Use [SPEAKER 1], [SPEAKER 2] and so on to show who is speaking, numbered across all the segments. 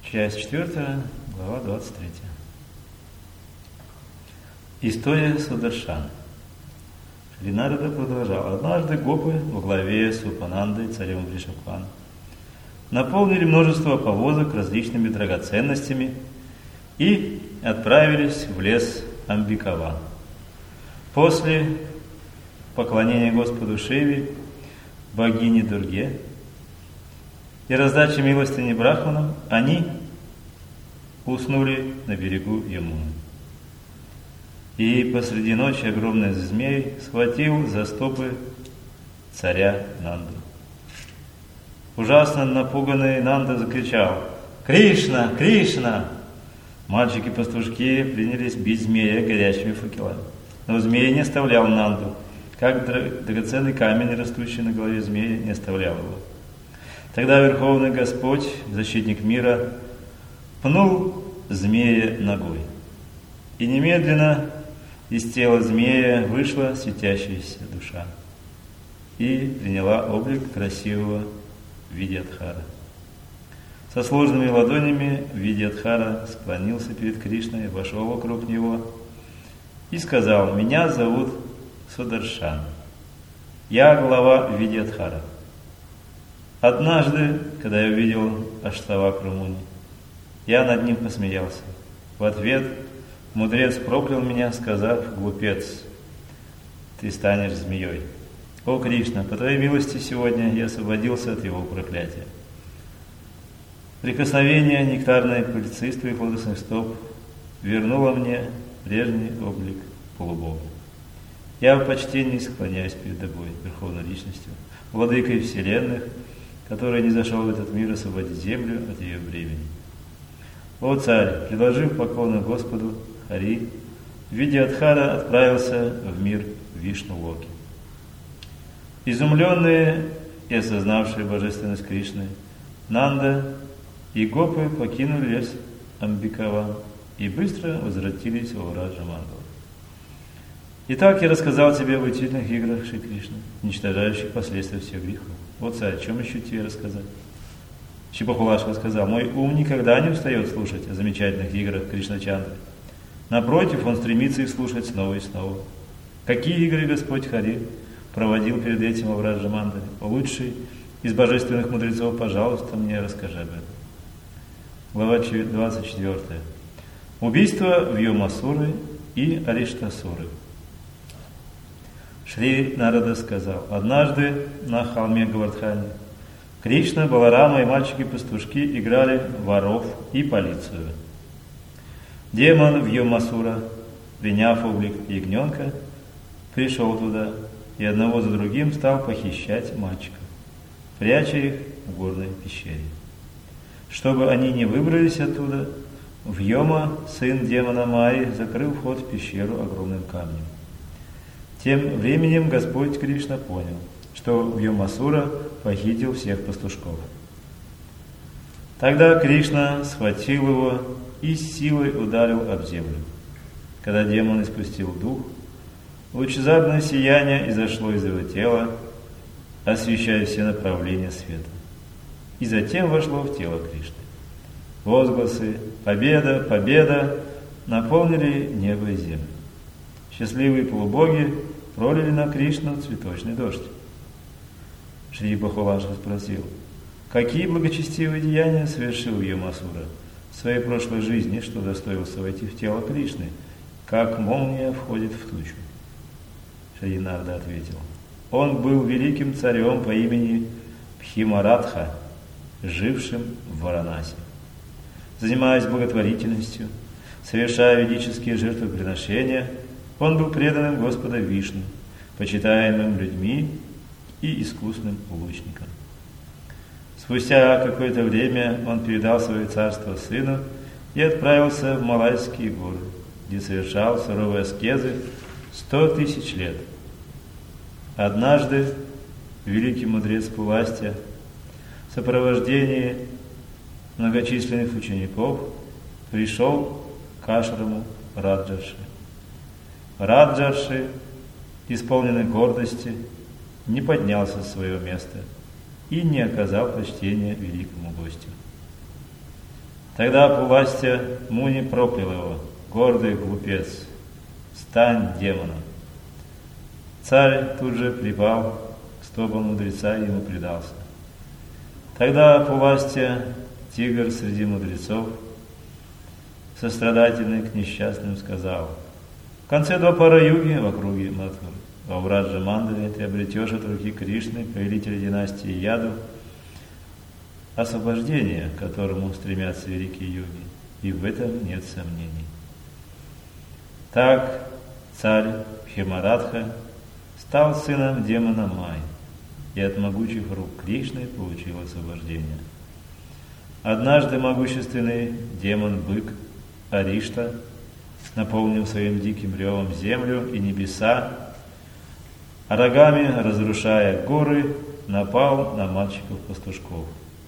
[SPEAKER 1] Часть 4, глава 23. История Сударшана. Шри Нарада продолжал. Однажды гопы во главе с Упанандой, царем Вришабханом, наполнили множество повозок различными драгоценностями и отправились в лес Амбикаван. После поклонения Господу Шиве, богине Дурге, и раздачи милостыни брахманам, они уснули на берегу Ямуны. И посреди ночи огромный змей схватил за стопы царя Нанду. Ужасно напуганный Нанда закричал: «Кришна! Кришна!» Мальчики-пастушки принялись бить змея горящими факелами. Но змей не оставлял Нанду, как драгоценный камень, растущий на голове змея, не оставлял его. Тогда Верховный Господь, защитник мира, пнул змея ногой. И немедленно из тела змея вышла светящаяся душа и приняла облик красивого Видьядхара. Со сложными ладонями Видьядхара склонился перед Кришной, вошел вокруг него и сказал: «Меня зовут Сударшан. Я глава Видьядхара. Однажды, когда я увидел Аштавакру Муни, я над ним посмеялся. В ответ мудрец проклял меня, сказав: глупец, ты станешь змеей. О Кришна, по твоей милости сегодня я освободился от его проклятия. Прикосновение нектарной пыльцы с твоих лотосных стоп вернуло мне прежний облик полубога. Я в почтении склоняюсь перед тобой, Верховной Личностью, Владыкой Вселенных, который не зашел в этот мир освободить землю от ее бремени. О царь, предложив поклоны Господу Хари, Видьядхара отправился в мир Вишну-Локи. Изумленные и осознавшие божественность Кришны, Нанда и гопы покинули лес Амбикаван и быстро возвратились во Враджа-Мандалу. Итак, я рассказал тебе об удивительных играх Шри Кришны, уничтожающих последствия всех грехов. Вот, царь, о чем еще тебе рассказать? Шри Прахулаша сказал: мой ум никогда не устает слушать о замечательных играх Кришначандры. Напротив, он стремится их слушать снова и снова. Какие игры Господь Хари проводил перед этим во Враджа-Мандале? Лучший из божественных мудрецов, пожалуйста, мне расскажи об этом. Глава 24. Убийство Вьомасуры и Ариштасуры. Шри Нарада сказал: однажды на холме Гавардхани Кришна, Баларама и мальчики-пастушки играли в воров и полицию. Демон Вьомасура, приняв облик ягненка, пришел туда и одного за другим стал похищать мальчиков, пряча их в горной пещере. Чтобы они не выбрались оттуда, Вьома, сын демона Майи, закрыл вход в пещеру огромным камнем. Тем временем Господь Кришна понял, что Вьомасура похитил всех пастушков. Тогда Кришна схватил его и с силой ударил об землю. Когда демон испустил дух, лучезарное сияние изошло из его тела, освещая все направления света, и затем вошло в тело Кришны. Возгласы «Победа! Победа!» наполнили небо и землю. Счастливые полубоги пролили на Кришну цветочный дождь. Шри Прахулаша спросил: какие благочестивые деяния совершил Вьомасура в своей прошлой жизни, что достоился войти в тело Кришны, как молния входит в тучу? Шри Нарада ответил: он был великим царем по имени Бхимарадха, жившим в Варанаси. Занимаясь благотворительностью, совершая ведические жертвоприношения, он был преданным Господа Вишну, почитаемым людьми и искусным лучником. Спустя какое-то время он передал свое царство сыну и отправился в Малайские горы, где совершал суровые аскезы 100 000 лет. Однажды великий мудрец Пуластья в сопровождении многочисленных учеников пришел к ашраму Раджарши. Раджарши, исполненный гордости, не поднялся с своего места и не оказал почтения великому гостю. Тогда Пуластья Муни проклял его: гордый глупец, стань демоном. Царь тут же припал к стопам мудреца и ему предался. Тогда Пуластья, тигр среди мудрецов, сострадательный к несчастным, сказал: в конце Двапара-юги, в округе Мадхуры, во Враджа Мандале, ты обретешь от руки Кришны, повелителя династии Яду, освобождение, к которому стремятся великие йоги, и в этом нет сомнений. Так царь Бхимарадха стал сыном демона Майи и от могучих рук Кришны получил освобождение. Однажды могущественный демон-бык Аришта, наполнив своим диким ревом землю и небеса, а рогами разрушая горы, напал на мальчиков-пастушков.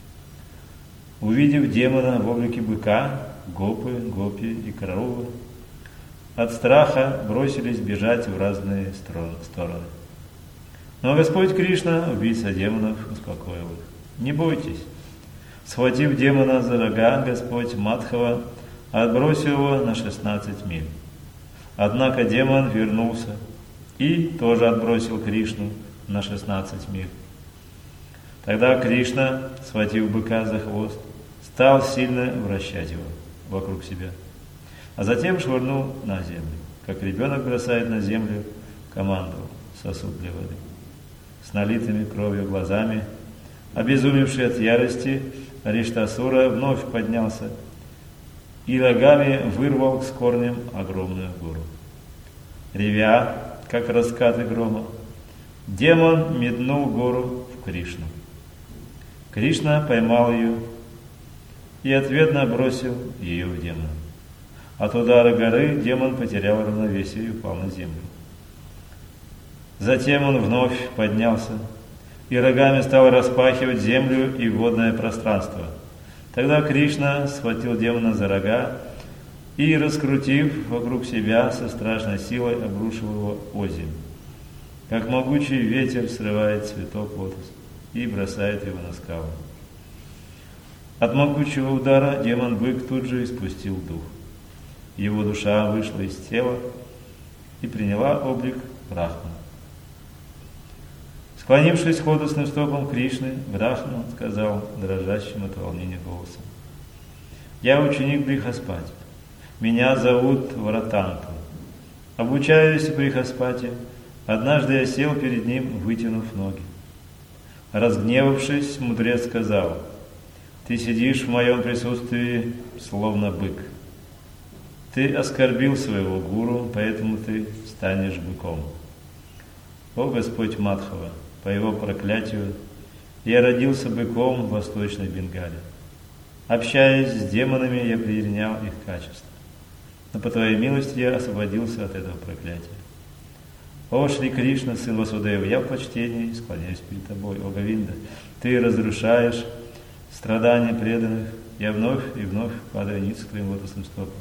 [SPEAKER 1] Увидев демона в облике быка, гопы, гопи и коровы от страха бросились бежать в разные стороны. Но Господь Кришна, убийца демонов, успокоил их: не бойтесь. Схватив демона за рога, Господь Мадхава отбросил его на 16 миль. Однако демон вернулся и тоже отбросил Кришну на 16 миль. Тогда Кришна, схватив быка за хвост, стал сильно вращать его вокруг себя, а затем швырнул на землю, как ребенок бросает на землю команду сосуд для воды. С налитыми кровью глазами, обезумевший от ярости, Ариштасура вновь поднялся и рогами вырвал с корнем огромную гору. Ревя, как раскаты грома, демон метнул гору в Кришну. Кришна поймал ее и ответно бросил ее в демона. От удара горы демон потерял равновесие и упал на землю. Затем он вновь поднялся и рогами стал распахивать землю и водное пространство. Тогда Кришна схватил демона за рога и, раскрутив вокруг себя, со страшной силой обрушил его озимь, как могучий ветер срывает цветок лотоса и бросает его на скалу. От могучего удара демон-бык тут же испустил дух. Его душа вышла из тела и приняла облик Брахмана. Склонившись к лотосным стопам Кришны, Брахман сказал дрожащим от волнения голосом: «Я ученик Брихаспати. Меня зовут Варатанту. Обучаюсь в Брихаспати. Однажды я сел перед ним, вытянув ноги. Разгневавшись, мудрец сказал: ты сидишь в моем присутствии, словно бык. Ты оскорбил своего гуру, поэтому ты станешь быком. О Господь Мадхава, по его проклятию я родился быком в Восточной Бенгале. Общаясь с демонами, я перенял их качества. Но по твоей милости я освободился от этого проклятия. О Шри Кришна, сын Васудева, я в почтении склоняюсь перед тобой. О Говинда, ты разрушаешь страдания преданных, я вновь и вновь падаю ниц к твоим лотосным стопам.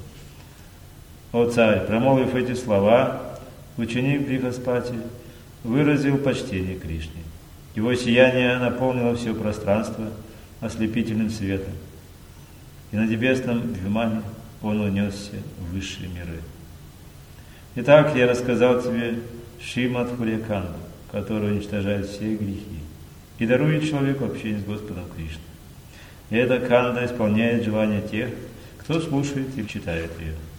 [SPEAKER 1] О царь, промолвив эти слова, ученик Брихаспати выразил почтение Кришне. Его сияние наполнило все пространство ослепительным светом, и на небесном вимане он унесся в высшие миры. Итак, я рассказал тебе Шримад Хурьяканду, который уничтожает все грехи и дарует человеку общение с Господом Кришной. И эта канда исполняет желания тех, кто слушает и читает ее.